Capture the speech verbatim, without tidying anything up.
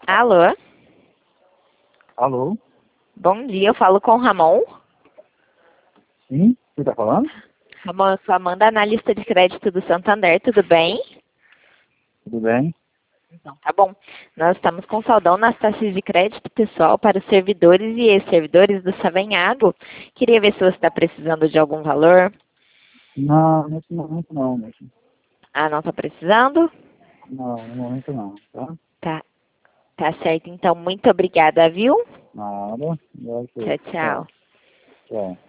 Alô? Alô? Bom dia, eu falo com o Ramon. Sim? Você tá falando? Ramon, eu sou Amanda, analista de crédito do Santander, tudo bem? Tudo bem? Então, tá bom. Nós estamos com saldão nas taxas de crédito pessoal para os servidores e ex-servidores do Savenhago. Queria ver se você está precisando de algum valor. Não, nesse momento não, moço. Ah, não está precisando? Não, no momento não, tá? Tá, tá certo. Então, muito obrigada, viu? Nada. Tchau, Graças. tchau. Tchau. Tchau.